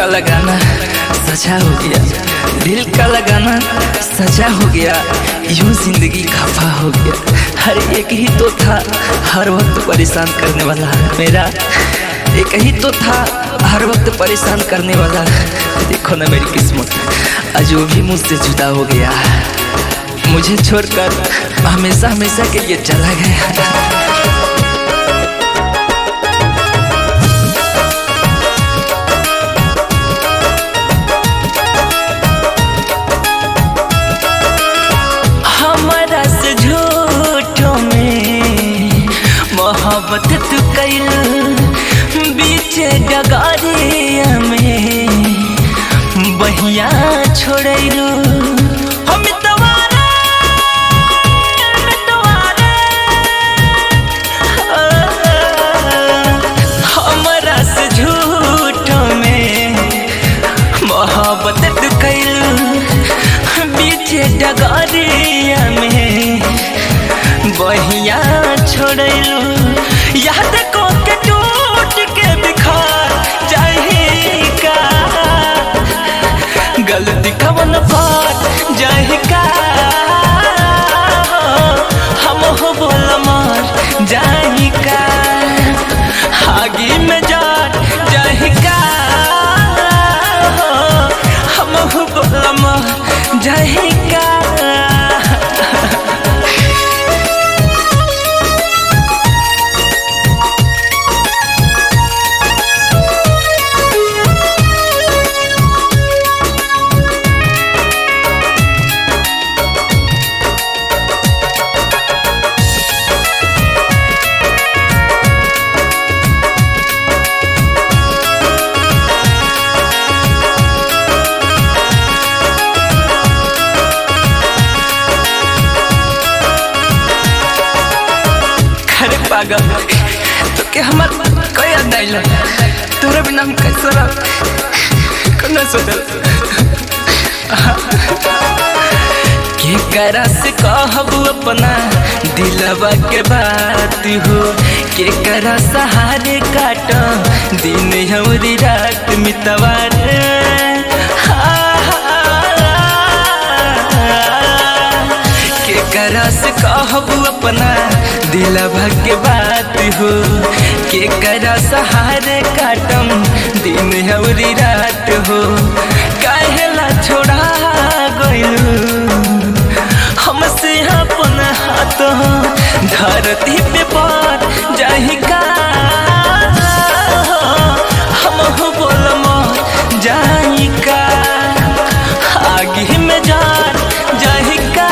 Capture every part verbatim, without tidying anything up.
का लगाना सजा हो गया, दिल का लगाना सजा हो गया, यूं जिंदगी खफा हो गया। हर एक ही तो था हर वक्त परेशान करने वाला मेरा, एक ही तो था हर वक्त परेशान करने वाला। देखो ना मेरी किस्मत, आज वो भी मुझसे जुदा हो गया, मुझे छोड़कर हमेशा हमेशा के लिए चला गया। मोहब्बत तू कैल बीच डगारिया में बहिया छोड़लू, हम तुम्हारे तुम्हारे हमरा से झूठों में मोहब्बत तू कैल बीच डगारिया में बहिया छोड़लू। याद को के टूट के बिखर जाही का, गलती कवन पर जाही का, हम हो बोल मर जाही का, आगे में जाट जाही का, हम हो बोल मर जाही का। पागल तो के हमार कोई याद नहीं, तोरा बिना हम कैसे रह कौन सोचल के करा से कहबू अपना दिलवा के बात हो, के करा सहारे काट दिन हमारी रात मितवार, के करा से कहबू अपना दिलवा के बात हो, के करा सहारे काटम दिन हमारी रात हो। काहेला छोड़ा गइलू हमसे अपन हाथ, धरती पे पड़ जाही का, हम हो बोल मर जाही का, आगे में जान जाही का,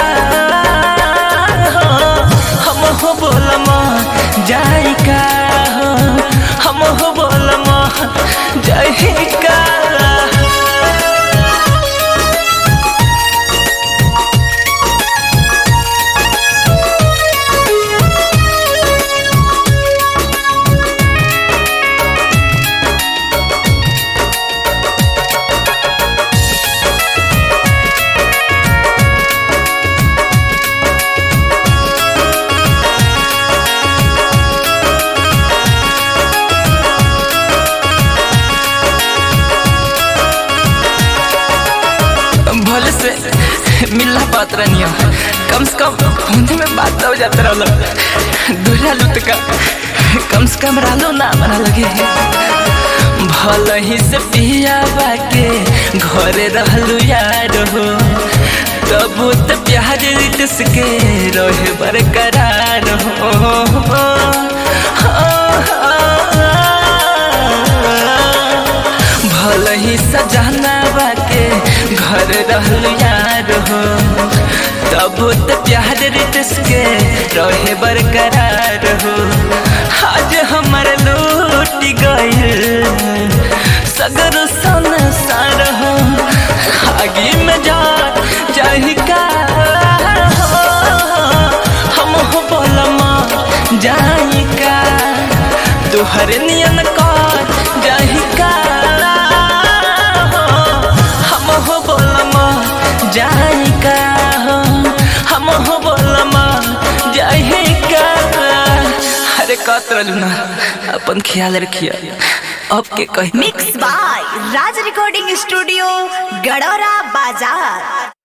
हम हो बोल मर जाही का, हम हो बोल मर जाही का। भले से मिलना बात रनिया, कम से कम होने में बात हो जाता रहा, दूल्हा लुट का कम से कम रालो ना मना लगे। भले ही से पिया बाके घरे रहलू यार हो, तब तो प्यार के रहे बरकरार हो। भले ही सजाना बाके घर रहल यार हो, तब तो प्यार रितस के रहे बरकरार हो। आज हमारे लूट गइल सगर संसार हो, आगे में जा जाही का, हम हो बोलमा जाही का, तुहरे नियन कर जाही का, हम हो बोलमा जाही का, हम हो बोलमा जाही का। अरे कत रहलू ना, अपन ख्याल रखिया। अब के कहीं mix by Raj recording studio Gadora बाजार।